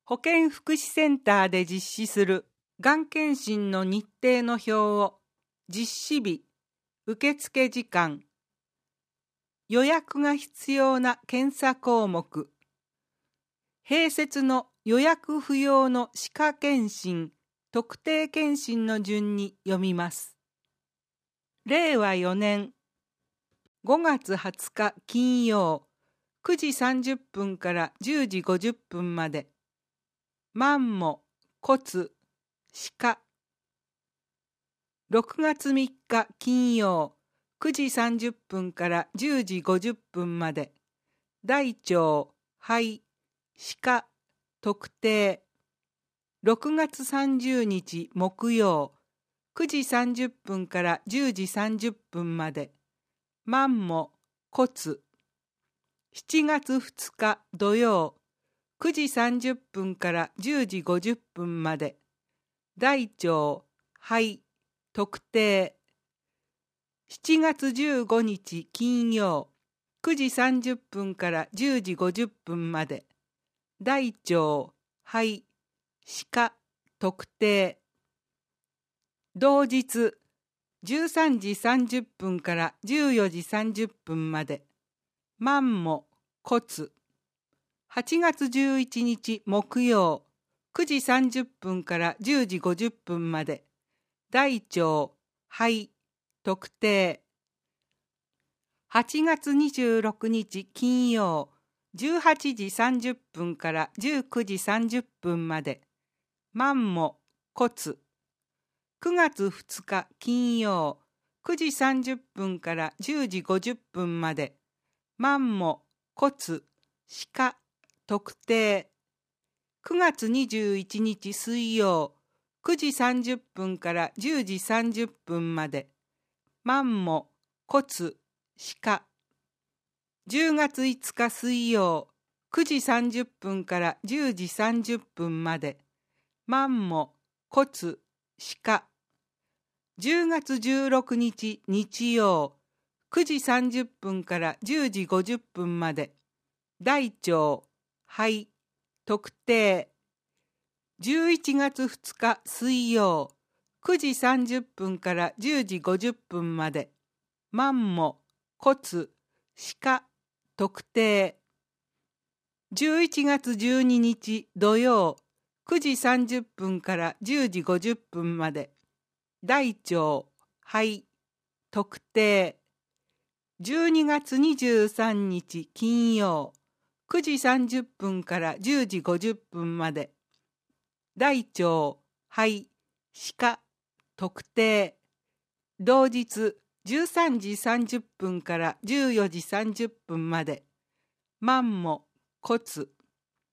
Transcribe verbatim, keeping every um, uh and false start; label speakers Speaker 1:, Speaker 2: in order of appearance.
Speaker 1: 保健福祉センターで実施するがん検診の日程の表を実施日、受付時間、予約が必要な検査項目、併設の予約不要の歯科検診、特定検診の順に読みます。れいわよねんごがつはつか金曜くじさんじゅっぷんからじゅうじごじゅっぷんまで、マンモ、骨、歯科。ろくがつみっか金曜くじさんじゅっぷんからじゅうじごじゅっぷんまで、大腸、肺、歯科、特定。ろくがつさんじゅうにち木曜くじさんじゅっぷんからじゅうじさんじゅっぷんまで、マンモ、骨。しちがつふつか土曜くじさんじゅっぷんからじゅうじごじゅっぷんまで、大腸、肺、特定。しちがつじゅうごにち金曜くじさんじゅっぷんからじゅうじごじゅっぷんまで、大腸、肺、歯科、特定。同日じゅうさんじさんじゅっぷんからじゅうよじさんじゅっぷんまで、マンモ、骨。はちがつじゅういちにち木曜くじさんじゅっぷんからじゅうじごじゅっぷんまで、大腸、肺、特定。はちがつにじゅうろくにち金曜じゅうはちじさんじゅっぷんからじゅうくじさんじゅっぷんまで、マンモ、骨。くがつふつか金曜くじさんじゅっぷんからじゅうじごじゅっぷんまで、マンモ、骨、歯科、特定。くがつにじゅういちにち水曜くじさんじゅっぷんからじゅうじさんじゅっぷんまで、マンモ、骨、歯科。じゅうがついつか水曜くじさんじゅっぷんからじゅうじさんじゅっぷんまで、マンモ、骨、歯科。じゅうがつじゅうろくにち日曜くじさんじゅっぷんからじゅうじごじゅっぷんまで、大腸、肺、特定。じゅういちがつふつか水曜くじさんじゅっぷんからじゅうじごじゅっぷんまで、マンモ、骨、歯科、特定。じゅういちがつじゅうににち土曜くじさんじゅっぷんからじゅうじごじゅっぷんまで、大腸、肺、特定。じゅうにがつにじゅうさんにち金曜くじさんじゅっぷんからじゅうじごじゅっぷんまで、大腸、肺、歯科、特定。同日じゅうさんじさんじゅっぷんからじゅうよじさんじゅっぷんまで、マンモ、骨。